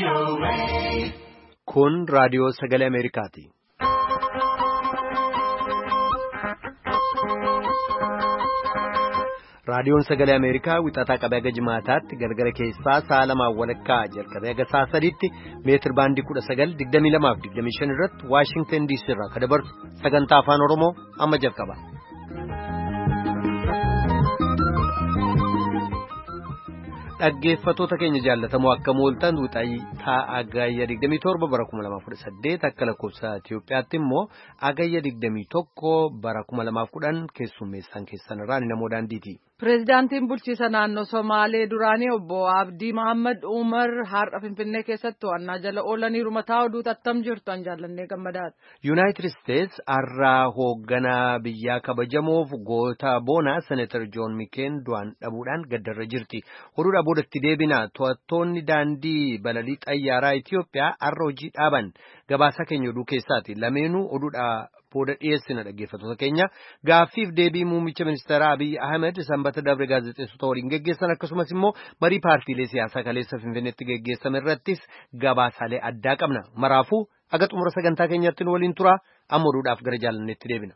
Kun raadiyoo sagalee Ameerikaati. Raadiyoon sagalee Ameerikaa wixataa qabee haga jimaataatti galgala keessaa sa'a lamaan walakkaa jalqabee haga sa'a sadiitti meetir baandii 19:22-25 irratti Waashingtan DC irraa kan dabarsu sagantaa afaan Oromoo amma jalqaba. Dhaggeeffattoota keenya jaallatamoo akka mooltan wixataa agayya 27 bara 2018 akka lakkoofsa Itiyoophiyaatti immoo agayya 21 bara 2010 keessummeessaan keessan irraa namoo daandiiti. Pireezidaantiin bulchiisa naannoo Somaalee duraanii obbo Abdii Mohaammed Umar har'a Finfinnee keessatti to'annaa jala oolaniiru. Mataa oduu attam jirtu an jaallannee gammadaadha. Yuunaayitid Isteets har'a hoogganaa biyyaa kabajamoof goota boonaa Seneetar Joon Mikeen du'aan dhabuudhaan gaddarra jirti. Oduudhaa boodatti deebina to'attoonni daandii balalii xayyaaraa Itiyoophiyaa har'a hojii dhaaban gabaasa keenya oduu keessaati. Lameenuu oduudhaa booda dhiyeessina dhaggeeffattoota keenya gaaffiif deebii muummicha ministeeraa Abiy Ahmed sanbata dabre gaazexeessota waliin geggeessan akkasumas immoo marii paartiilee siyaasaa kaleessa Finfinneetti geggeessame irrattis gabaasaalee addaa qabna. Maraafuu aga xumura sagantaa keenyatti nu waliin tura amma oduudhaaf gara jaalanneetti deebina.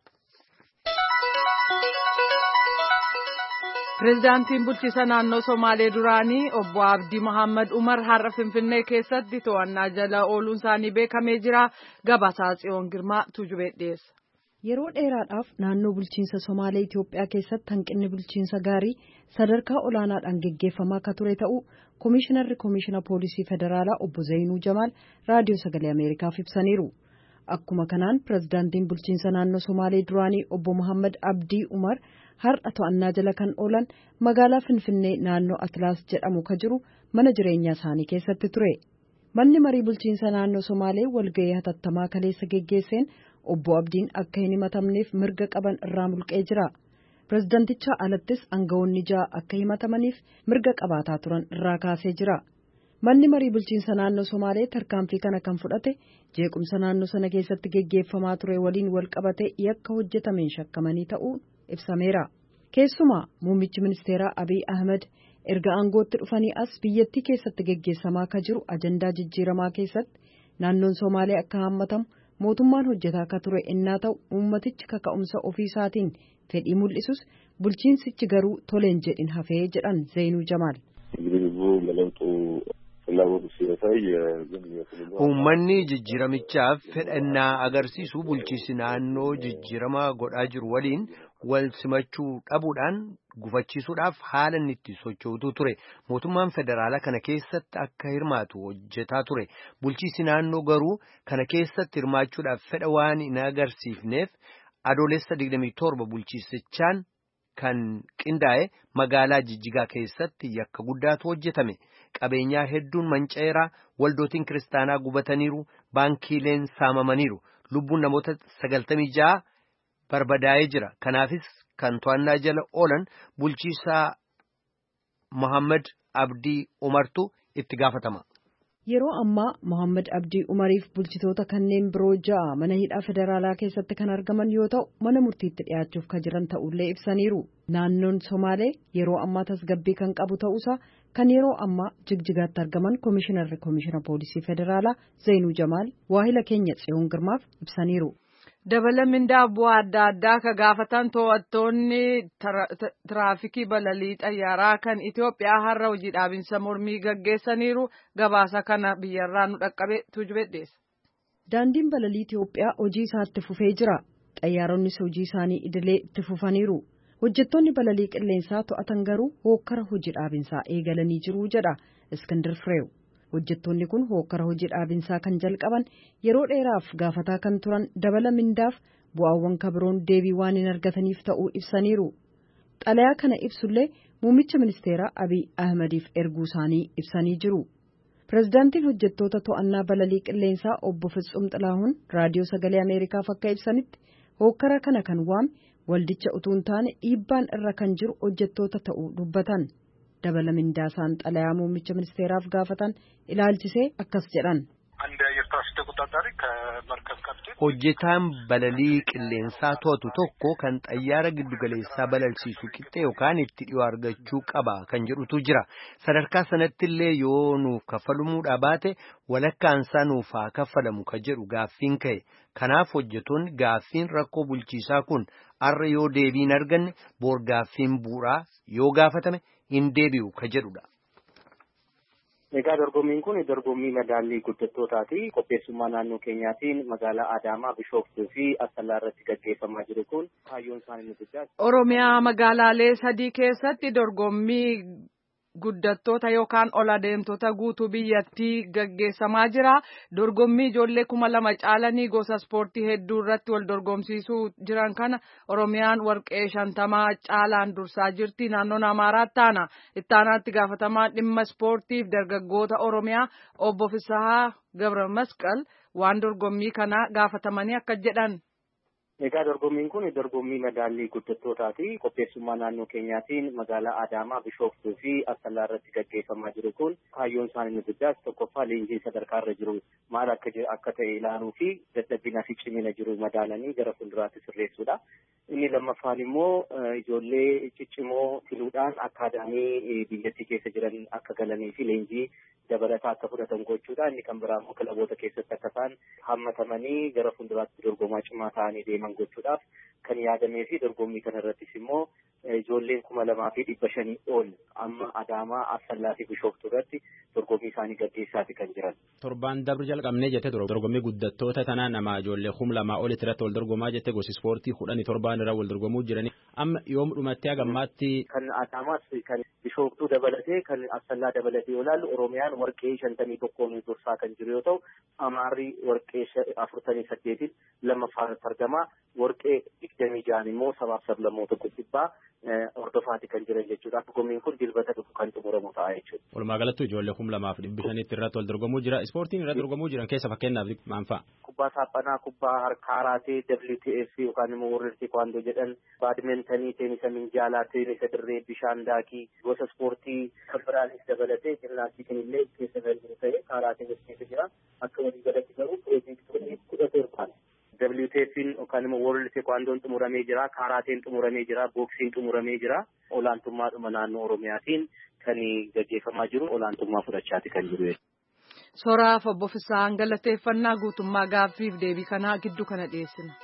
Pireezidaantiin bulchiisa naannoo Somaalee duraanii obbo Abdii Mohaammed Umar har'a Finfinnee keessatti to'annaa jala ooluun isaanii beekamee jira. Gabaasaa Tsiyoon Girmaa Tuujubee dhiyeessa. Yeroo dheeraadhaaf naannoo bulchiinsa Somaalee Itiyoophiyaa keessatti hanqinni bulchiinsa gaarii sadarkaa olaanaadhaan geggeeffamaa akka ture ta'uu Komishinarri Poolisii Federaalaa obbo Zeenuu Jamaal raadiyoo sagalee Ameerikaaf ibsaniiru. Akkuma kanaan pireezidaantiin bulchiinsa naannoo Somaalee duraanii obbo Mohaammed Abdii Umar har'a to'annaa jala kan oolan magaalaa Finfinnee naannoo Atlaas jedhamu ka jiru mana jireenyaa isaanii keessatti ture. Manni marii bulchiinsa naannoo Somaalee walga'ii hatattamaa kaleessa geggeesseen obbo Abdiin akka hin himatamneef mirga qaban irraa mulqee jira. Pireezidantichaa alattis aangawoonni 6 akka himatamaniif mirga qabaataa turan irraa kaasee jira. Manni marii bulchiinsa naannoo Somaalee tarkaanfii kana kan fudhate jeequmsa naannoo sana keessatti geggeeffamaa ture waliin wal qabate yakka hojjetameen shakkamanii ta'uu ibsameera. Keessumaa muummichi ministeeraa Abiy Ahmed erga aangootti dhufanii as biyyattii keessatti geggeessamaa akka jiru ajandaa jijjiiramaa keessatti naannoon Somaalee akka hammatamu mootummaan hojjetaa akka ture innaa ta'u uummatichi kaka'umsa ofii isaatiin fedhii mul'isus bulchiinsichi garuu toleen jedhin hafee jedhan Zeenuu Jamaal. Uummanni jijjiiramichaaf fedhannaa agarsiisu bulchiinsi naannoo jijjiirama godhaa jiru waliin wal simachuu dhabuudhaan gufachiisuudhaaf haala inni itti sochootu ture. Mootummaan federaalaa kana keessatti akka hirmaatu hojjetaa ture. Bulchiinsi naannoo garuu kana keessatti hirmaachuudhaaf fedha waan hin agarsiifneef adoolessa 27 bulchiinsichaan kan qindaa'e magaalaa Jijjigaa keessatti yakka guddaatu hojjetame. Qabeenyaa hedduun manca'eera, waldootiin kiristaanaa gubataniiru, baankiileen saamamaniiru, lubbuun namoota 96 barbadaa'ee jira. Kanaafis kan to'annaa jala oolan bulchiisaa Mohaammed Abdii Umartu itti gaafatama. Yeroo ammaa Mohaammed Abdii Umariif bulchitoota kanneen biroo 6 mana hidhaa federaalaa keessatti kan argaman yoo ta'u mana murtiitti dhiyaachuuf kan jiran ta'ullee ibsaniiru. Naannoon Somaalee yeroo ammaa tasgabbii kan qabu ta'uusaa kan yeroo ammaa Jigjigaatti argaman Komishinarri Poolisii Federaalaa Zeenuu Jamaal waahila keenya Tsiyoon Girmaaf ibsaniiru. Dabala mindaa bu'aa adda addaa ka gaafatan to'attoonni tiraafikii balalii xayyaaraa kan Itiyoophiyaa har'a hojii dhaabinsa mormii gaggeessaniiru. Gabaasa kana biyyarraa nu dhaqqabe Tuujubee dhiyeessa. Daandiin balalii Itiyoophiyaa hojii isaatti fufee jira. Xayyaaronnis hojii isaanii idilee itti fufaniiru. Hojjettoonni balalii qilleensaa to'atan garuu hookkara hojii dhaabinsaa eegalanii jiru jedha Iskindir Fireew. Hojjettoonni kun hookkara hojii dhaabinsaa kan jalqaban yeroo dheeraaf gaafataa kan turan dabala mindaaf bu'aawwan kabiroon deebii waan hin argataniif ta'uu ibsaniiru. Xalayaa kana ibsullee muummicha ministeeraa Abiy Ahmediif erguu isaanii ibsanii jiru. Pireezidaantiin hojjettoota to'annaa balalii qilleensaa obbo Fitsum Xilaahuun raadiyoo sagalee Ameerikaaf akka ibsanitti hookkara kana kan waame waldicha utuu hin taane dhiibbaan irra kan jiru hojjettoota ta'uu dubbatan. Dabala mindaasaan xalayaa muummicha ministeeraaf gaafatan ilaalchisee akkas jedhan. አንድ የአየር ተቆጣጣሪ ከመርከብ ካፕቴን hojjetaan balalii qilleensaa to'atu tokko kan xayyaara giddugaleessaa balalsiisu qixxee yookaan itti dhiyoo argachuu qaba kan jedhutu jira. Sadarkaa sanatti illee yoo nuuf kaffalamuudhaa baate walakkaansaa nuuf haa kaffalamu kan jedhu gaaffiin ka'e. Kanaaf hojjetoonni gaaffiin rakkoo bulchiisaa kun har'a yoo deebii hin arganne boor gaaffiin bu'uuraa yoo gaafatame hin deebi'u kan jedhudha. Egaa dorgommiin kun dorgommii madaallii guddattootaati. Qopheessummaa naannoo keenyaatiin magaalaa Adaamaa, Bishooftuu fi Asallaa irratti gaggeeffamaa jiru kun kaayyoon isaanii ni guddaa. Oromiyaa magaalaalee sadii keessatti dorgommii guddattoota yookaan ol adeemtota guutuu biyyattii gaggeessamaa jira. Dorgommii ijoollee 2,000 caalanii gosa ispoortii hedduu irratti wal dorgomsiisuu jiran kana Oromiyaan warqee 50 caalaan dursaa jirti. Naannoon Amaaraatti taana. Ittaanaatti gaafatamaa dhimma ispoortiif dargaggoota Oromiyaa obbo Fisahaa Gabra Masqal waan dorgommii kana gaafatamanii akka jedhan. Egaa dorgommiin kun dorgommii madaallii guddattootaati. Qopheessummaa naannoo keenyaatiin magaalaa Adaamaa, Bishooftuu fi Asallaa irratti gaggeeffamaa jiru kun kaayyoon isaanii ni guddaas. Tokkoffaa leenjii sadarkaa irra jiru maal akka ta'e ilaaluu fi dadhabinaa fi cimina jiru madaalanii gara fuulduraatti sirreessuudha. Inni lammaffaan immoo ijoollee ciccimoo filuudhaan akaadaamii biyyattii keessa jiran akka galanii fi leenjii dabalataa akka fudhatan gochuudha. Inni kan biraa immoo kilaboota keessatti akka isaan hammatamanii gara fuulduraatti dorgomaa cimaa ta'anii deeman gochuudhaaf kan yaadamee fi dorgommii kana irrattis immoo ijoolleen 2,500 ol amma Adaamaa, Asallaa fi Bishooftuu irratti dorgommii isaanii gaggeessaati kan jiran. Torbaan darbe jalqabnee jette dorgommii guddattoota tanaa nama ijoollee 2,000 ol irratti wal dorgomaa jette gosi ispoortii 17 irra wal dorgomuu jirani. Amma yoom dhumattee hagammaatti kan Adaamaas kan Bishooftuu dabalatee kan Asallaa dabalatee yoo ilaallu Oromiyaan warqee 51 dursaa kan jiru yoo ta'u Amaarri warqee 48 lammaffaan argama. Warqee 26 immoo sabaaf sablammoota guddibbaa hordofaati kan jiran jechuudha. Dorgommiin kun dilbata dhufu kan xumuramu ta'a jechuudha. Walumaa galatti ijoollee 2,500 irratti wal dorgomuu jira. Ispoortiin irratti dorgomuu jiran keessa fakkeenyaaf maal fa'a? Kubbaa saaphanaa, kubbaa harkaa, kaaraatee, WTF yookaan immoo warri teekwaandoo jedhan, baadmintanii, teenisa minjaalaa, teenisa dirree, bishaan daakii, gosa ispoortii kan biraanis dabalatee jiimnaastikiin illee keessa galuu ta'e kaaraatiin keessa jira. Akka walii galatti garuu piroojeektoonni 17 WTF'n yookaan immoo World Teekwaandoon xumuramee jira, kaaraateen xumuramee jira, booksiin xumuramee jira. Olaantummaadhuma naannoo Oromiyaatiin kan gaggeeffamaa jiru olaantummaa fudhachaati kan jiru. Soraaf obbo Fisaan galateeffannaa guutummaa gaaffiif deebii kanaa gidduu kana dhiyeessina.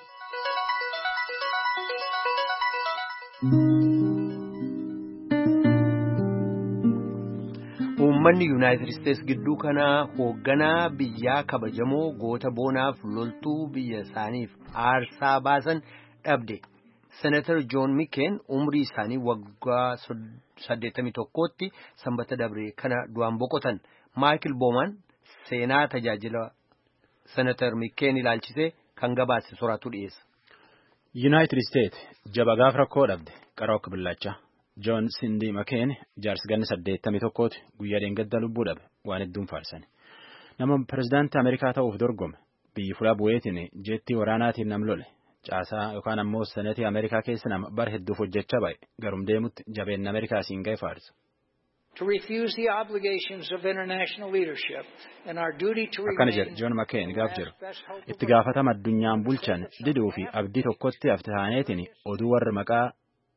Uummanni Yuunaayitid Isteets gidduu kana hoogganaa biyyaa kabajamoo goota boonaaf loltuu biyya isaaniif aarsaa baasan dhabde. Senatar Joon Mikeen umrii isaanii waggaa 81tti sanbata dabre kana du'aan boqotan. Maayikil Boomaan seenaa tajaajila Senatar Mikeen ilaalchisee kan gabaase soraatu dhiyeessa. Yuunaayitid Isteets jaba gaaf rakkoo dhabde qara akka billachaa. Joon Sindi Makeen jaarsi ganni 81tti guyyaa dheengadda lubbuu dhabe waan hedduun faarsan. Nama pirezidaantii Ameerikaa ta'uuf dorgome biyyi fuula bu'eetiin jeettii waraanaatiin nam lole caasaa yookaan ammoo senetii Ameerikaa keessa nama bara hedduuf hojjechaa ba'e garum deemutti jabeenna Ameerikaa siin ga'e faarsa. Akkana jedhe Joon Makeen gaaf jiru itti gaafatama addunyaan bulchan diduu fi abdii tokkotti hafte taaneetiin oduu warra maqaa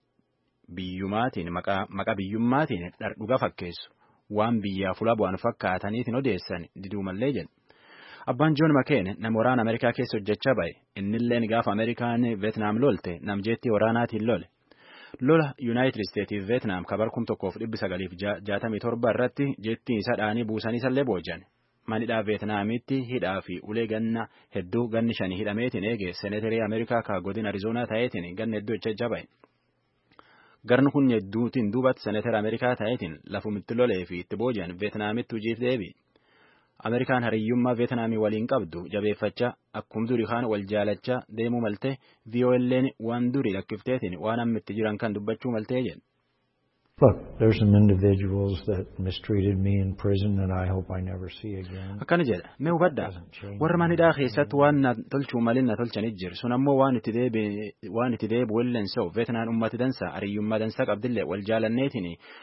biyyummaatiin dhuga fakkeessu waan biyyaa fuula bu'an fakkaataniitiin odeessan diduu mallee jedhe. Abbaan Joon Makeen nama waraana Ameerikaa keessa hojjechaa ba'e innilleen gaafa Ameerikaan Veetnaam lolte namjeettii waraanaatiin lole. Lola Yuunaayitid Isteetiif Veetnaam kabar 1967 irratti jettiin isa dhaanii buusanii isallee boojan. Manidhaa Veetnaamitti hidhaa fi ulee ganna hedduu ganni 5 hidhameetiin eege seeneterii Ameerikaa ka godina Arizoonaa ta'eetiin ganna hedduu hojjechaa ba'e. Garni kun hedduutiin duubatti seneetara Ameerikaa ta'eetiin lafumitti lolee fi itti booji'an Veetnaamitti hojiif deebi. Ameerikaan hariyyummaa Veetnaamii waliin qabdu jabeeffachaa akkuma durii kaan wal jaalachaa deemuu maltee VOL'n waan durii lakkifteetiin waan ammitti jiran kan dubbachuu maltee jedhe. Look, there's some individuals that mistreated me in prison and I hope I never see again. Akkana jedha mee hubadhaa warra manidhaa keessatti waan na tolchuu malin na tolchanit jiru sun ammoo waan itti deebi'u wellensoo Veetnaan ummati dansa hariyyummaa dansa qabdillee wal jaalanneetiin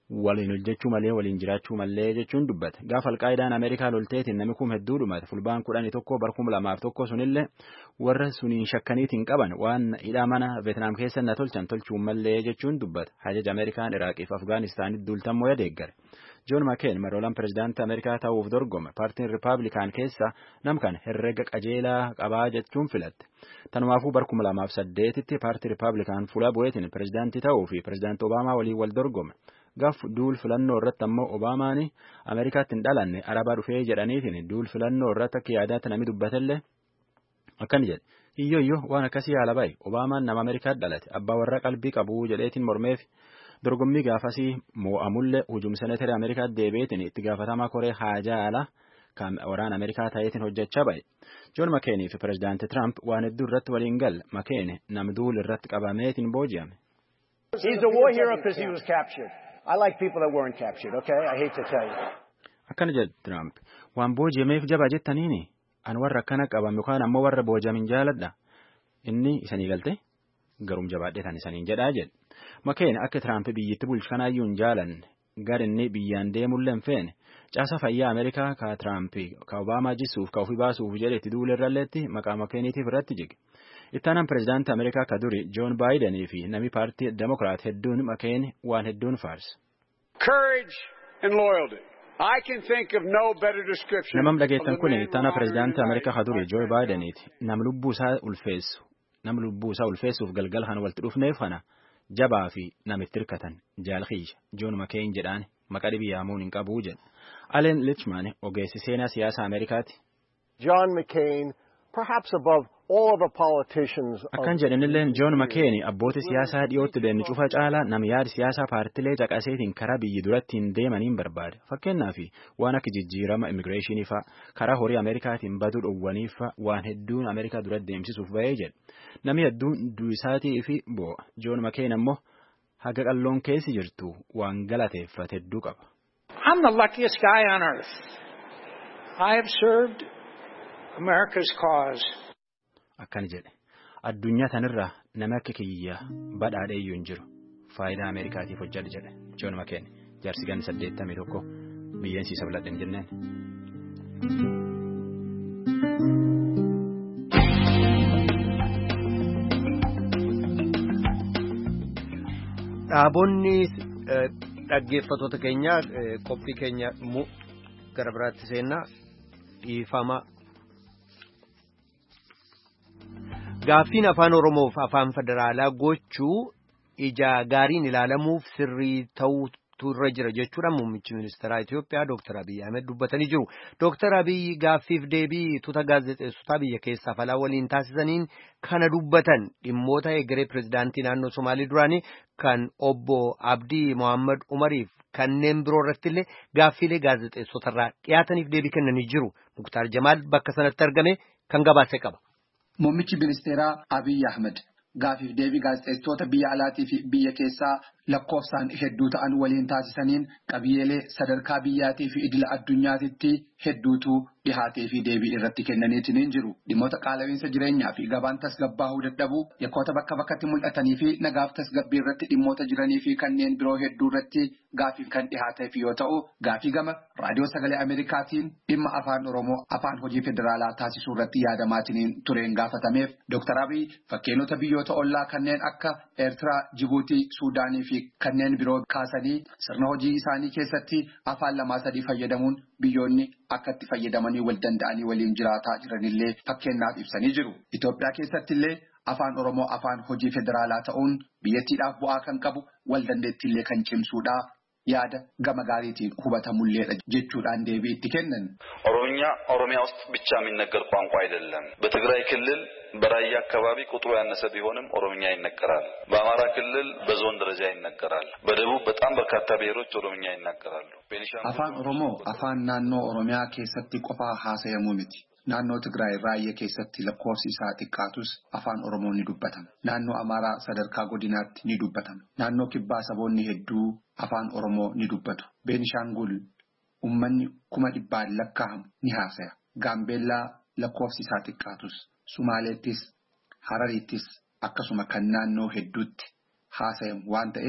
waliin hojjechuu malee waliin jiraachuu malee jechuun dubbate. Gaafa Alqaayidaan Ameerikaa lolteetiin namni kuma hedduu dhumate fulbaan 11 bar 2001 sunillee warra suniin shakkaniitiin qaban waan hidhaa mana Veetnaam keessa na tolchuu malee jechuun dubbate. Hajaja Ameerikaan Iraaqii fi Afgaanistaanitti duultammoo yadeeggare. John McCain maroolaan pirezidaantii Ameerikaa ta'uuf dorgome paartiin Rippaabilikaan keessa namkan herrega qajeelaa qabaa jechuun filatte. Tanumaafuu bar 2008tti paartii Rippaabilikaan fuula bu'eetiin pirezidaantii ta'uu fi pirezidaantii Obaamaa waliin wal dorgome. Gaaf duul filannoo irratti ammoo Obaamaani Ameerikaatti hin dhalanne Arabaa dhufee jedhaniitiin duul filannoo irratti akka yaadaatti namni dubbatellee akkana jedhe. Iyyo waan akkasii haala baay'ee Obaamaan nama Ameerikaatti dhalate abbaa warra qalbii qabu jedheetiin mormeef. Dorgommii gaafasii mo'amullee hujum seneetari Ameerikaatti deebi'eetiin itti gaafatamaa koree haajaa alaa kan waraana Ameerikaa ta'eetiin hojjechaa ba'e. John McCain fi pirezidaantii Trump waan hedduu irratti waliin galle McCain nam duul irratti qabameetiin booji'ame. He's a war hero because he was captured. I like people that weren't captured, okay? I hate to tell you. Akkana jedhe Trump waan booji'ameef jabaa jettaniini an warra akkana qabame yookaan ammoo warra booji'amin jaaladha. Inni isanii galte garum jabaadhee tan isaniin jedhaa jedhe. McCain akka Trump biyyatti bulchu kanaayyuu hin jaalanne garinni biyyaan deemullee hin feene caasa fayyaa Ameerikaa ka Trump ka Obaamaa jisuuf ka ofii baasuuf jedhetti duulerralleetti maqaa McCainiitiif irratti jige. Ittaanaan pirezidaantii Ameerikaa ka duri John Biden fi nami paartii Democrat hedduun McCain waan hedduun faarse. Courage and loyalty. I can think of no better description. Namam dhageettan kun ittaanaa pirezidaantii Ameerikaa ka duri Joe Bideniiti. Nam lubbuu isaa ulfeessuuf galgala kan walitti dhufneef kana jabaa fi namitti hirkatan jaalxiisha John McCain jedhaan maqaa dhibiyaamuun hin qabuu jedhe. Allen Lichman ogeessi seenaa siyaasa Ameerikaati. John McCain, perhaps above all of the politicians. Akkan jedhanillee John McCain abboota siyaasaa dhiyootti deemni cufa caalaa nam yaada siyaasaa paartilee caqaseetiin karaa biyyi durattiin deemaniin barbaada. Fakkeenyaaf waan akka jijjiirama immigireeshinii fa'a karaa horii Ameerikaatiin baduu dhowwaniif fa'a waan hedduun Ameerikaa duratti deemsisuuf ba'ee jedhe. Namni hedduun du'isaatii fi boo'a. John McCain ammoo haga qalloon keessi jirtu waan galateeffate hedduu qaba. I'm the luckiest guy on earth. I have served America's cause. Akkana jedhe. Addunyaa tanirraa nama akka kiyya badhaadheeyyuu hin jiru. Faayidaa Ameerikaatiif hojjedha jedhe. John McCain jaarsi ganni 81 biyyeensiisa biladhe hin jenneen. Dhaabonni dhaggeeffattoota keenya qophii keenya gara biraatti seennaa dhiifama. Gaaffiin afaan Oromoof afaan federaalaa gochuu ija gaariin ilaalamuuf sirrii ta'utu irra jira jechuudhaan muummichi ministeeraa Itoophiyaa Dr. Abiy Ahmed dubbatanii jiru. Dr. Abiy gaaffiif deebii tuuta gaazexeessotaa biyya keessaa falaa waliin taasisaniin kana dubbatan dhimmoota egeree pirezidaantii naannoo Somaalii duraanii kan obbo Abdii Mohaammed Umariif kanneen biroo irratti illee gaaffiilee gaazexeessotarraa dhiyaataniif deebii kennanii jiru. Muktaar Jamaal bakka sanatti argame kan gabaase qaba. Muummichi ministeeraa Abiy Ahmed gaafiif deebii gaazexeessitoota biyya alaatii fi biyya keessaa lakkoofsaan hedduu ta'an waliin taasisaniin qabiyyeelee sadarkaa biyyaatii fi idila addunyaatitti hedduutu dhihaatee fi deebii irratti kennaniitiin jiru. Dhimmoota qaala'iinsa jireenyaa fi gabaan tasgabbaa'uu dadhabuu yakkoota bakka bakkatti mul'atanii fi nagaaf tasgabbii irratti dhimmoota jiranii fi kanneen biroo hedduu irratti gaafiif kan dhihaateef yoo ta'u gaafii gama raadiyoo sagalee Ameerikaatiin dhimma afaan Oromoo afaan hojii federaalaa taasisuu irratti yaadamaatiin tureen gaafatameef Dr. Abiy fakkeenyota biyyoota ollaa kanneen akka Eertiraa, Jibuutii, Suudaanii fi kanneen biroo kaasanii sirna hojii isaanii keessatti afaan 2-3 fayyadamuun biyyoonni akka itti fayyadamanii wal danda'anii waliin jiraataa jiranillee fakkeenyaaf ibsanii jiru. Itoophiyaa keessatti illee afaan Oromoo afaan hojii federaalaa ta'uun biyyattiidhaaf bu'aa kan qabu wal dandeettiillee kan cimsuudha. Yaada gama gaariitiin hubatamulleedha jechuudhaan deebii itti kennan. ኦሮሚያ ውስጥ ብቻ የሚነገር ቋንቋ አይደለም። በትግራይ ክልል በራያ አካባቢ ቁጥሩ ያነሰ ቢሆንም ኦሮምኛ ይነገራል። በአማራ ክልል በዞን ደረጃ ይነገራል። በደቡብ በጣም በርካታ ብሔሮች ኦሮምኛ ይናገራሉ። አፋን ኦሮሞ አፋን ናኖ ኦሮሚያ keessatti qofa haasayamu miti. Naannoo Tigraay raayyaa keessatti lakkoofsi isaa xiqqaatus afaan Oromoo ni dubbatama. Naannoo Amaaraa sadarkaa godinaatti ni dubbatama. Naannoo Kibbaa saboonni hedduu afaan Oromoo ni dubbatu. Beenishaangul ummanni 100,000 lakkaa'amu ni haasaya. Gaambeellaa lakkoofsi isaa xiqqaatus Sumaaleettis Harariittis akkasuma kan naannoo hedduutti haasayamu waan ta'eef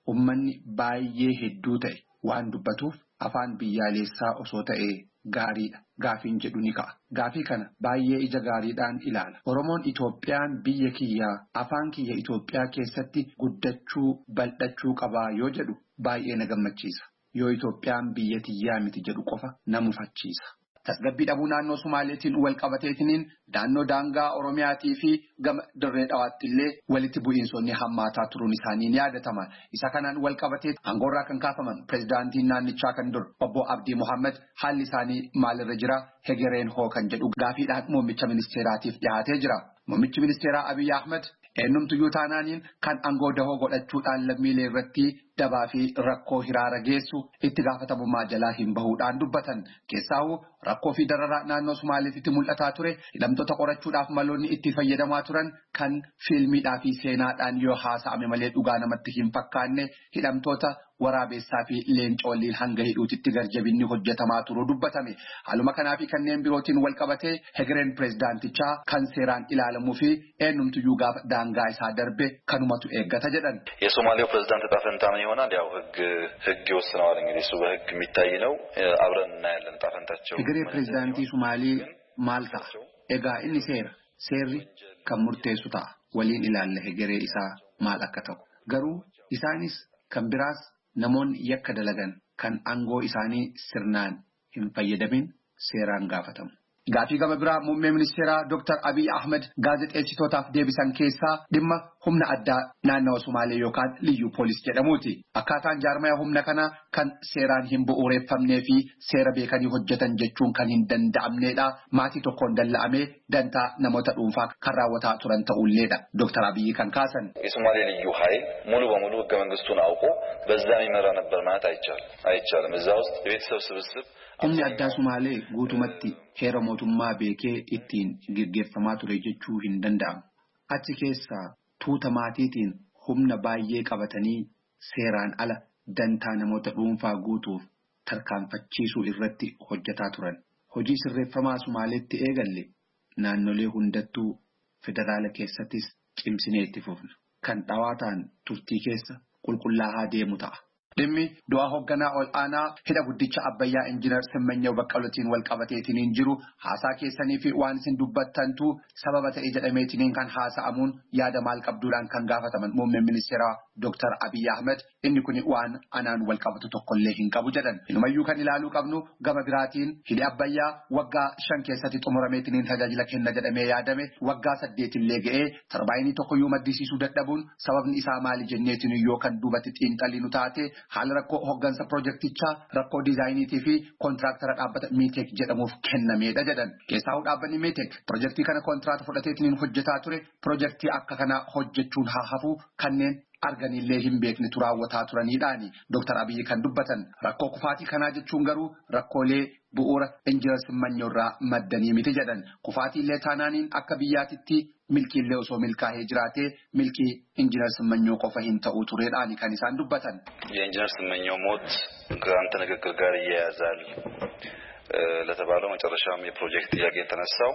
ummanni baay'ee hedduu ta'e waan dubbatuuf afaan biyyaalessaa osoo ta'ee gaariidha. Gaafiin jedhu ni ka'a. Gaafii kana baay'ee ija gaariidhaan ilaala. Oromoon Itoophiyaan biyya kiyyaa afaan kiyya Itoophiyaa keessatti guddachuu bal'achuu qabaa yoo jedhu baay'ee na gammachiisa. Yoo Itoophiyaan biyya tiyyaa miti jedhu qofa na mufachiisa. Tasgabbii dhabuu naannoo Sumaaleetiin wal qabateetiniin naannoo daangaa Oromiyaatii fi gama dirree dhawaatti illee walitti bu'iinsonni hammaataa turuun isaanii ni yaadatama. Isa kanaan wal qabatee aangoorraa kan kaafaman pirezidaantiin naannichaa kan dur obbo Abdii Mohammed haalli isaanii maalirra jira hegereen hoo kan jedhu gaafiidhaan muummicha ministeeraatiif dhiyaatee jira. Muummichi ministeeraa Abiy Ahmed eenyumtuyyuu taanaaniin kan aangoo dahoo godhachuudhaan lammiilee irratti dabaa fi rakkoo hiraara geessu itti gaafatamummaa jalaa hin bahuudhaan dubbatan. Keessaawuu rakkoo fi dararaa naannoo Sumaaleetitti mul'ataa ture hidhamtoota qorachuudhaaf maloonni itti fayyadamaa turan kan fiilmiidhaa fi seenaadhaan yoo haasa'ame malee dhugaa namatti hin fakkaanne hidhamtoota waraabessaa fi leencoolliin hanga hidhuutitti garjabinni hojjetamaa turu dubbatame. Haaluma kanaa fi kanneen birootiin wal qabatee hegereen pirezidaantichaa kan seeraan ilaalamuu fi eenyumtuyyuu gaafa daangaa isaa darbe kanumatu eeggata jedhan. የሶማሌው ፕሬዝዳንት ዕጣ ፈንታ ምን ይሆናል? ያው ህግ ይወስነዋል። እንግዲህ እሱ በህግ የሚታይ ነው። አብረን እናያለን ዕጣ ፈንታቸው። hegeree pirezidaantii Sumaalee maal ta'a? Egaa inni seerri kan murteessu ta'a. Waliin ilaalla hegeree isaa maal akka ta'u. Garuu isaanis kan biraas namoonni yakka dalagan kan aangoo isaanii sirnaan hin fayyadamin seeraan gaafatamu. Gaafii gama biraa muummee ministeeraa Dr. Abiy Ahmed gaazexeessitootaaf deebisan keessaa dhimma humna addaa naannawa Sumaalee yookaan liyyuu poolis jedhamuuti. Akkaataan jaarmaya humna kanaa kan seeraan hin bu'uureffamnee fi seera beekanii hojjetan jechuun kan hin danda'amneedha. Maatii tokkoon dalla'amee dantaa namoota dhuunfaa kan raawwataa turan ta'ulleedha. Dr. Abiy kan kaasan. የሶማሌ ልዩ ኃይል ሙሉ በሙሉ ህገ መንግስቱን አውቆ በዛ የሚመራ ነበር ማለት አይቻልም። እዛ ውስጥ የቤተሰብ ስብስብ humni addaa Sumaalee guutumatti heera mootummaa beekee ittiin gaggeeffamaa ture jechuu hin danda'amu. Achi keessaa tuuta maatiitiin humna baay'ee qabatanii seeraan ala dantaa namoota dhuunfaa guutuuf tarkaanfachiisuu irratti hojjetaa turan. Hojii sirreeffamaa Sumaaleetti eegalle naannolee hundattuu federaala keessattis cimsinee itti fufna. Kan dhawaataan turtii keessa qulqullaa'aa deemu ta'a. Dhimmi du'a hoogganaa ol aanaa hidha guddicha Abbayyaa Injiinar Simmanyaw Baqqalootiin wal qabateetiin jiru haasaa keessanii fi waan isin dubbattantu sababa ta'e jedhameetiin kan haasa'amuun yaada maal qabduudhaan kan gaafataman muummeen ministeeraa Dr. Abiy Ahmed inni kun waan anaan wal qabatu tokkollee hin qabu jedhan. Inumayyuu kan ilaaluu qabnu gama biraatiin hidhi Abbayyaa waggaa 5 keessatti xumurameetiin tajaajila kenna jedhamee yaadame waggaa 8 illee ga'ee tarbaayinii tokkoyyuu maddisiisuu dadhabuun sababni isaa maali jenneetiin yoo kan duubatti xiinxaliinu taate haala rakkoo hooggansa pirojektichaa rakkoo diizaayiniitii fi kontiraaktara dhaabbata Miitek jedhamuuf kennameedha jedhan. Keessaa dhaabbanni Miitek pirojektii kana kontiraata fudhateetiin hojjetaa ture pirojektii akka kana hojjechuun haa hafu kanneen arganillee hin beekne raawwataa turaniidhaani. Dr. Abiy kan dubbatan rakkoo kufaatii kanaa jechuun garuu rakkoolee bu'uura Injiinar Simmanyaw irraa maddanii miti jedhan. Kufaatiillee taanaaniin akka biyyaatitti milkiillee osoo milkaa'ee jiraatee milkii Injiinar Simmanyaw qofa hin ta'uu tureedhaani kan isaan dubbatan. የኢንጂነር ስመኘው ሞት ከአንተ ንግግር ጋር ይያያዛል ለተባለው መጨረሻም የፕሮጀክት ጥያቄ የተነሳው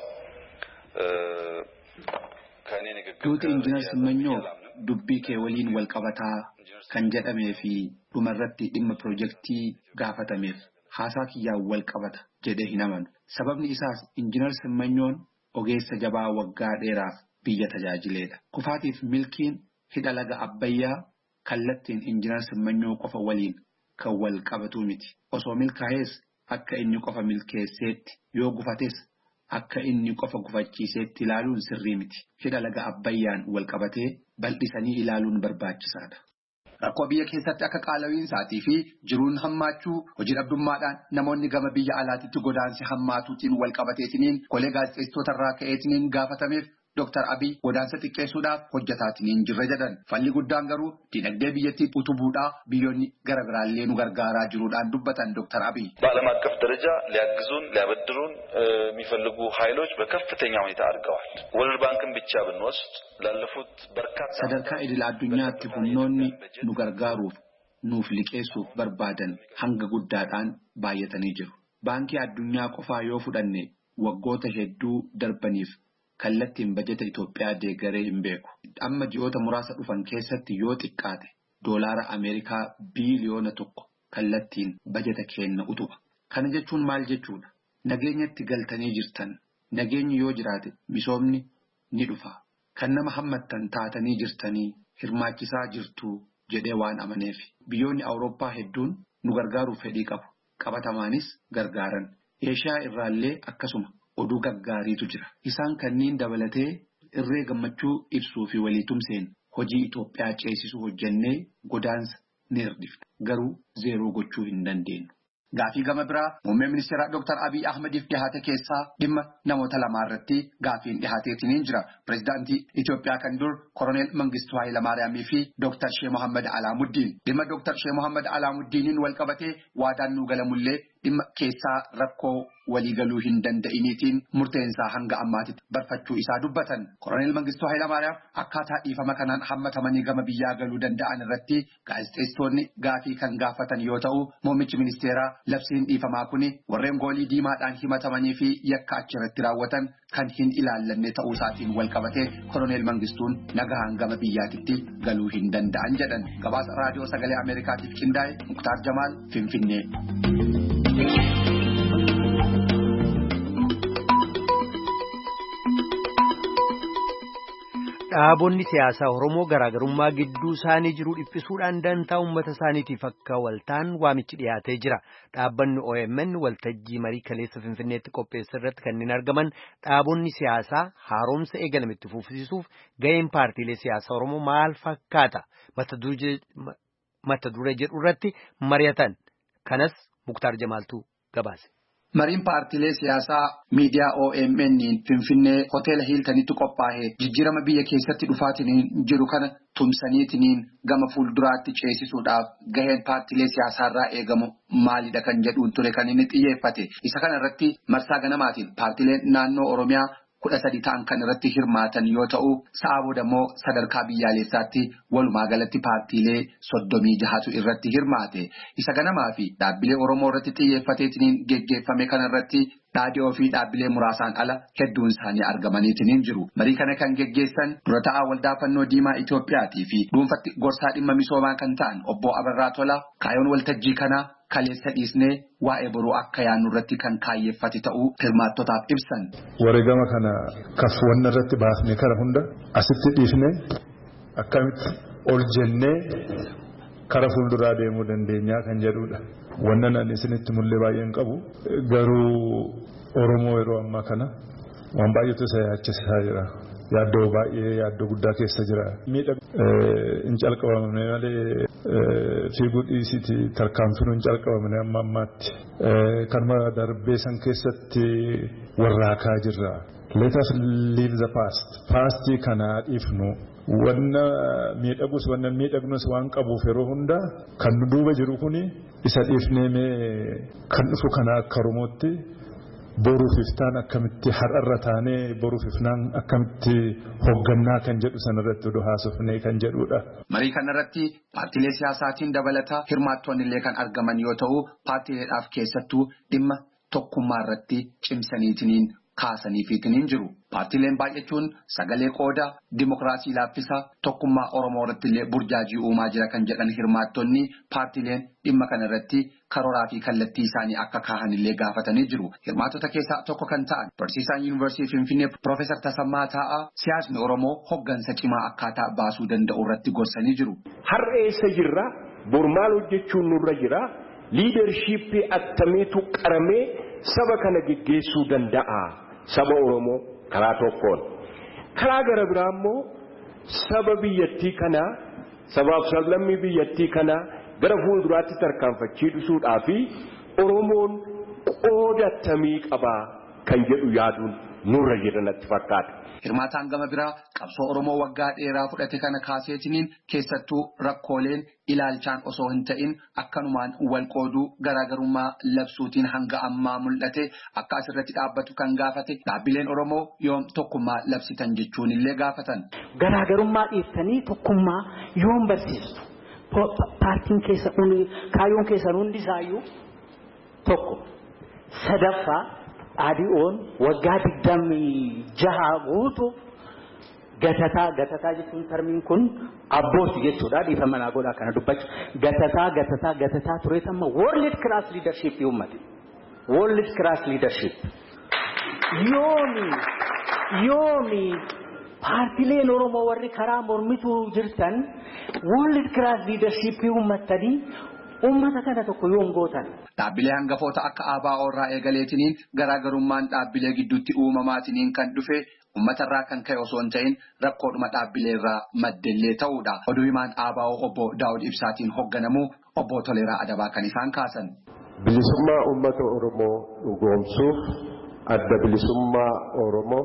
ከኔ ንግግር duuti Injiinar Simmanyaw dubbii kee waliin wal qabataa kan jedhamee fi dhumarratti dhimma pirojektii gaafatameef haasaa kiyyaan wal qabata jedhee hin amanu. Sababni isaas Injiinar Simmanyaw ogeessa jabaa waggaa dheeraaf biyya tajaajileedha. Kufaatiif milkiin hidha laga Abbayyaa kallattiin Injiinar Simmanyaw qofa waliin kan wal qabatu miti. Osoo milkaa'ees akka inni qofa milkeesseetti yoo gufates akka inni qofa gufachiiseetti ilaaluun sirrii miti. Hidha laga Abbayyaan wal qabatee bal'isanii ilaaluun barbaachisaadha. Rakkoo biyya keessatti akka qaala'iinsaatii fi jiruun hammaachuu hojii dhabdummaadhaan namoonni gama biyya alaatitti godaansi hammaatuutiin wal qabateetiniin kolee gaazexeessitoota irraa ka'eetiniin gaafatameef Dr. Abiy godaansa xiqqeessuudhaaf hojjetaatiin jirra jedhan. Falli guddaan garuu dinagdee biyyattii utubuudhaa biyyoonni gara biraallee nu gargaaraa jiruudhaan dubbatan Dr. Abiy. በዓለም አቀፍ ደረጃ ሊያግዙን ሊያበድሩን የሚፈልጉ ኃይሎች በከፍተኛ ሁኔታ አድገዋል። ወርልድ ባንክን ብቻ ብንወስድ ላለፉት በርካታ sadarkaa idil addunyaatti humnoonni nu gargaaruuf nuuf liqeessuuf barbaadan hanga guddaadhaan baay'atanii jiru. Baankii addunyaa qofaa yoo fudhanne waggoota hedduu darbaniif kallattiin bajeta Itoophiyaa deeggaree hin beeku. Amma ji'oota muraasa dhufan keessatti yoo xiqqaate doolaara Ameerikaa biiliyoona 1 kallattiin bajeta kenna utuba. Kana jechuun maal jechuudha? Nageenyatti galtanii jirtan. Nageenyi yoo jiraate misoomni ni dhufa. Kan nama hammattan taatanii jirtanii hirmaachisaa jirtu jedhee waan amaneef. Biyyoonni Awurooppaa hedduun nu gargaaruuf fedhii qabu. Qabatamaanis gargaaran. Eeshiyaa irraallee akkasuma oduu gaggaariitu jira. Isaan kanneen dabalatee irree gammachuu ibsuu fi waliitumseen hojii Itoophiyaa ceesisuu hojjennee godaansa ni hirdifna. Garuu zeeroo gochuu hin dandeenyu. Gaafii gama biraa muummee ministeera Dr. Abiy Ahmediif dhihaate keessaa dhimma namoota lamaa irratti gaafiin dhihaateetiin jira. Pireezidaantii Itoophiyaa kan dur Koroneel Mangistuu Hayilamaariyaamii fi Dr. Sheikh Mohammed Alaamuddin. Dhimma Dr. Sheikh Mohammed Alaamuddiniin wal qabatee waadaan nu galamullee dhimma keessaa rakkoo waliigaluu hin danda'iniitiin murteensaa hanga ammaatitti barfachuu isaa dubbatan. Koroneel Mangistuu Hayilamaariyaam akkaataa dhiifama kanaan hammatamanii gama biyyaa galuu danda'an irratti gaazexeessitoonni gaafii kan gaafatan yoo ta'u, muummichi ministeeraa labsiin dhiifamaa kuni warreen goolii diimaadhaan himatamanii fi yakka achirratti raawwatan kan hin ilaallanne ta'uu isaatiin wal qabatee Koroneel Mangistuun nagahaan gama biyyaatitti galuu hin danda'an jedhan. Gabaasa raadiyoo sagalee Ameerikaatiif qindaa'e Muktaar Jamaal Finfinnee. Dhaabonni siyaasaa Oromoo garaagarummaa gidduu isaanii jiru dhiphisuudhaan dantaa uummata isaaniitiif akka waltaan waamichi dhiyaatee jira. Dhaabbanni OMN waltajjii marii kaleessa Finfinneetti qopheesse irratti kanneen argaman dhaabonni siyaasaa haaromsa eegalame itti fufsiisuuf ga'een paartiilee siyaasaa Oromoo maal fakkaata? Mata duree jedhu irratti mari'atan. Kanas Muktaar Jamaaltuu gabaase. Mariin paartiilee siyaasaa miidiyaa OMN Finfinnee hoteela Hiiltanitti qophaa'ee jijjiirama biyya keessatti dhufaatiin jiru kana tumsaniitiin gama fuulduraatti ceesisuudhaaf gaheen paartiilee siyaasaarraa eegamu maalidha kan jedhuun ture kan inni xiyyeeffate. Isa kana irratti marsaa ganamaatiin paartiileen naannoo Oromiyaa 13 ta'an kan irratti hirmaatan yoo ta'u, sa'a booda immoo sadarkaa biyyaalessaatti walumaa galatti paartiilee 36tu irratti hirmaate. Isa ganamaa fi dhaabbilee Oromoo irratti xiyyeeffateetiin geggeeffame kana irratti dhaadhiyoo fi dhaabbilee muraasaan ala hedduun isaanii argamaniitiin jiru. Marii kana kan geggeessan dura ta'aa waldaa fannoo diimaa Itoophiyaatii fi dhuunfatti gorsaa dhimma misoomaa kan ta'an obbo Abarraa Tolaa kaayoon waltajjii kanaa kaleessa dhiisnee waa'ee boruu akka yaannu irratti kan kaayyeeffate ta'uu hirmaattotaaf ibsan. Wareegama kana kafwanna irratti baafnee kara hunda asitti dhiifnee akkamitti ol jennee kara fuulduraa deemuu dandeenyaa kan jedhudha. Wannan ani isinitti mul'ee baay'een qabu garuu Oromoo yeroo ammaa kana waan baay'eetu isa yaachisaa jira. Yaaddoo baay'ee yaaddoo guddaa keessa jira. Hin calqabamne malee fiiguu dhiisiti tarkaanfiin hin calqabamne amma ammaatti. Kanuma darbee san keessatti warraakaa jirra. Let us leave the past. Paastii kana dhiifnu. Wanna miidhagus wanna miidhagnus waan qabuuf yeroo hunda kan nu duuba jiru kuni isa dhiifnee kan dhufu kana akka Oromootti boruuf iftaan akkamitti har'arra taanee boruuf ifnaan akkamitti hoggannaa kan jedhu sanarratti oduu haasofnee kan jedhudha. Marii kanarratti paartiilee siyaasaatiin dabalata hirmaattoonni illee kan argaman yoo ta'u, paartiileedhaaf keessattuu dhimma tokkummaa irratti cimsaniitiin kaasaniifiitiin jiru. Paartiileen baay'achuun sagalee qooda dimokiraasii laaffisa tokkummaa Oromoo irratti illee burjaajii uumaa jira kan jedhan hirmaattonni paartiileen dhimma kana irratti karooraa fi kallattii isaanii akka kaahan illee gaafatanii jiru. Hirmaattota keessaa tokko kan ta'an barsiisaan yuunivarsiitii Finfinnee Piroofeesar Tasammaa Taa'aa siyaasni Oromoo hoggansa cimaa akkaataa baasuu danda'u irratti gorsanii jiru. Har'eessa jirra bormaal hojjechuun nurra jira liidarshiippii attamiitu qaramee saba kana geggeessuu danda'a. Saba Oromoo karaa tokkoon karaa gara biraa immoo saba biyyattii kanaa sabaaf sablammii biyyattii kanaa gara fuulduraatti tarkaanfachiisuudhaa fi Oromoon qooda akkamii qabaa kan jedhu yaaduun nurra jira natti fakkaata. Hirmaataan gama biraa qabsoo Oromoo waggaa dheeraa fudhate kana kaaseetiniin keessattuu rakkooleen ilaalchaan osoo hin ta'in akkanumaan wal qooduu garaagarummaa labsuutiin hanga ammaa mul'ate akka asirratti dhaabbatu kan gaafate dhaabbileen Oromoo yoom tokkummaa labsitan jechuun illee gaafatan. Garaagarummaa dhiiftanii tokkummaa yoom barsiistu? Paartiin keessa kaayyoon keessan hundi isaayyuu tokko. Sadaffaa ADO'n waggaa 26 guutuu gatataa jechuun termiin kun abbooti jechuudha dhiifama naa godhaa kana dubbachu gatataa ture amma world class leadership uummate world class leadership yoomi paartileen Oromoo warri karaa mormituu jirtan world class leadership uummatanii ummata kana tokko yoon gootan. Dhaabbilee hangafoota akka ABO irraa eegaleetiniin garaagarummaan dhaabbilee gidduutti uumamaatiniin kan dhufe uummatarraa kan ka'e osoo hin ta'in rakkoodhuma dhaabbilee irraa maddellee ta'uudha. Oduu himaan ABO obbo Daawud Ibsaatiin hoogganamu obbo Toleeraa Adabaa kan isaan kaasan. Bilisummaa uummata Oromoo dhugoomsuuf adda bilisummaa Oromoo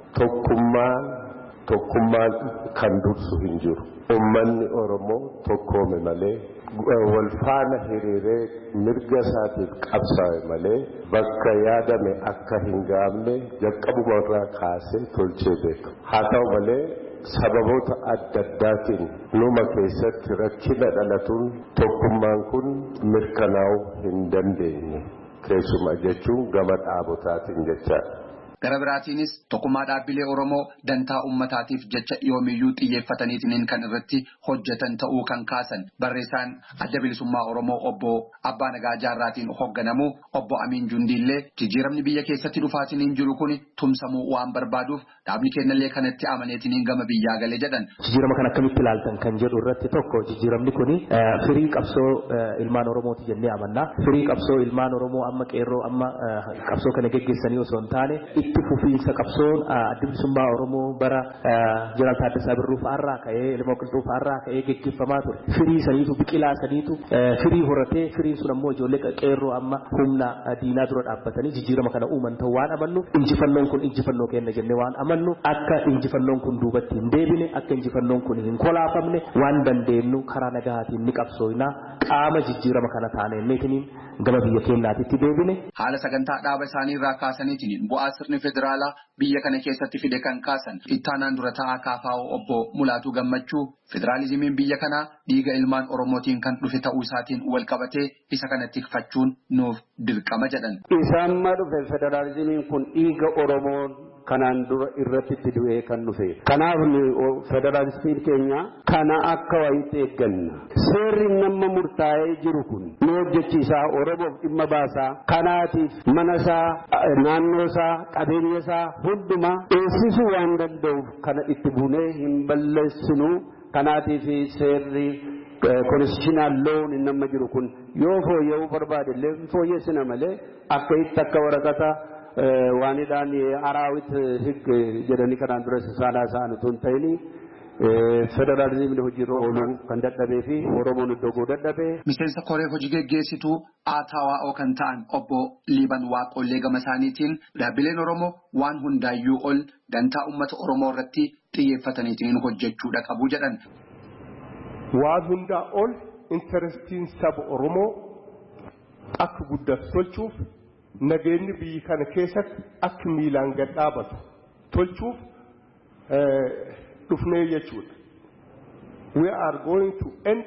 tokkummaan kan dursu hin jiru. Uummanni Oromoo tokkoome malee wal faana hiriiree mirga isaatiif qabsaa'e malee bakka yaadame akka hin gaamne jalqabuma irraa kaasee tolchee beeka. Haa ta'u malee sababoota adda addaatiin numa keessatti rakkina dhalatuun tokkummaan kun mirkanaa'uu hin dandeenye keessuma jechuun gama dhaabotaatiin jechaadha. Gara biraatiinis tokkummaa dhaabbilee Oromoo dantaa uummataatiif jecha yoomiyyuu xiyyeeffataniitiin kan irratti hojjetan ta'uu kan kaasan barreessaan adda bilisummaa Oromoo obbo Abbaa Nagaa Jaarraatiin hoogganamu obbo Amiin Jundiillee jijjiiramni biyya keessatti dhufaatiin jiru kun tumsamuu waan barbaaduuf dhaabni kennallee kanatti amaneetiin gama biyyaa galee jedhan. Jijjiirama kan akkamitti ilaaltan kan jedhu irratti tokko jijjiiramni kun firii qabsoo ilmaan Oromooti jennee amanna. Firii qabsoo ilmaan Oromoo amma qeerroo amma qabsoo kana geggeessanii osoo hin taane itti fufiinsa qabsoon adda bilisummaa Oromoo bara Jeneraal Taaddasaa Birruu fa'aarraa ka'ee Ilma Qilxuu fa'aarraa ka'ee geggeeffamaa ture. Firii saniitu biqilaa saniitu firii horatee firiin sun ammoo ijoollee qeerroo amma humna diinaa dura dhaabbatanii jijjiirama kana uuman ta'uu waan amannu injifannoon kun injifannoo kenna jennee waan amannu akka injifannoon kun duubatti hin deebine akka injifannoon kun hin kolaafamne waan dandeenyu karaa nagahaatiin ni qabsoofnaa qaama jijjiirama kana taaneenneetiniin gama biyya keenyaatti deebine. Haala sagantaa dhaaba isaanii irraa kaasaniitiin bu'aa sirni federaalaa biyya kana keessatti fide kan kaasan ittaanaan dura ta'aa KFO obbo Mulaatuu Gammachuu federaalizimiin biyya kanaa dhiiga ilmaan Oromootiin kan dhufe ta'uu isaatiin wal qabatee isa kanatti tikfachuun nuuf dirqama jedhan. Isaan ma dhufe federaalizimiin kun dhiiga Oromoon kanaan dura irratti itti du'ee kan dhufe. Kanaaf federaalistiin keenya kana akka wayiitti eegganna. Seerri nama murtaa'ee jiru kun nu hojjechiisaa Oromoof dhimma baasaa kanaatiif mana isaa naannoo isaa qabeenya isaa hundumaa eessisuu waan danda'uuf kana itti buunee hin balleessinu kanaatiif seerri konstitutional law nama jiru kun yoo fooyya'uu barbaade illee fooyyessina malee akka itti akka waraqata waanidhaan araawit hig jedhanii kanaan dura saanaa isaan utuu hin ta'ini federalizimni hojiirra ooluu kan dadhabee fi Oromoon iddoo dadhabee. Miseensa koree hojii geggeessituu ATWO kan ta'an obbo Liiban Waaqollee gama isaaniitiin dhaabbileen Oromoo waan hundaayyuu ol dantaa uummata Oromoo irratti xiyyeeffataniitiin hojjechuudha qabu jedhan. Waan hundaa ol interestiin saba Oromoo akka guddatu tolchuuf nageenyi biyya kana keessatti akka miilaan gad dhaabatu tolchuuf dhufnee jechuudha. We are going to end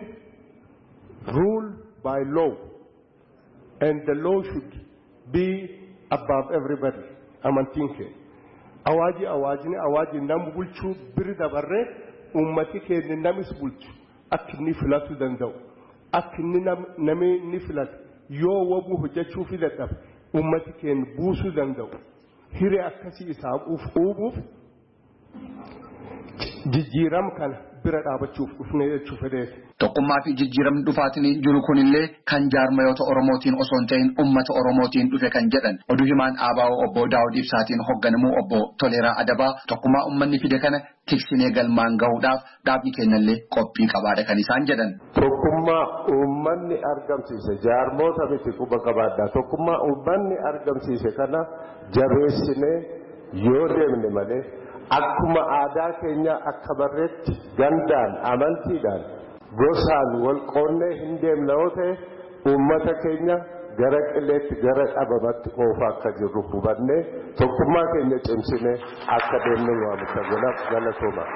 rule by law and the law should be above everybody. Amantiin keenya. Awaajni nama bulchuu biri dabarree uummati keenya namis bulchu akka inni filatu danda'u. Akka inni namni inni filatu yoo wabuu hojjechuu fi dadhabe uummati keenya buusuu danda'u. Hiree akkasii isaa uubuuf jijjiiram kana bira dhaabachuuf dhufnee jechuu fedheeti. Tokkummaa fi jijjiiramni dhufaatiin jiru kunillee kan jaarmayoota Oromootiin osoo hin ta'in uummata Oromootiin dhufe kan jedhan oduu himaan ABO obbo Daawud Ibsaatiin hoogganamu obbo Toleeraa Adabaa tokkummaa uummanni fide kana tiksinee galmaan gahuudhaaf dhaabni kennallee qophii qabaadha kan isaan jedhan. Tokkummaa uummanni argamsiise jaarmoota miti quba qabaadhaa tokkummaa uummanni argamsiise kana jabeessinee yoo deemne malee. Akkuma aadaa keenya akka barreetti gandaan amantiidhaan gosaan wal qoonnee hin deemne yoo ta'e uummata keenya gara qileetti gara dhabamatti oofaa akka jirru hubannee tokkummaa keenya cimsinee akka deemne waamicha galatooma.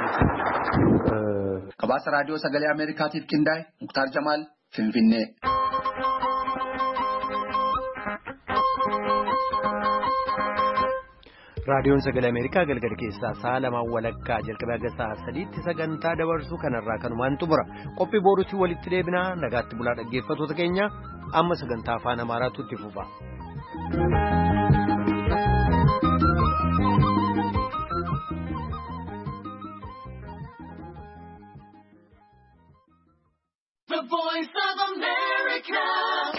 Gabaasa raadiyoo sagalee Ameerikaatiif qindaa'e Muktaar Jamaal Finfinnee. Raadiyoon Sagalee Ameerikaa galgala keessaa sa'a lamaan walakkaa jalqabee haga sa'a sadiitti sagantaa dabarsuu kanarraa kanumaan xumura. Qophii booruutti walitti deebinaa nagaatti bulaa dhaggeeffattoota keenya amma sagantaa afaan Amaaraatu itti fufa. The Voice of America.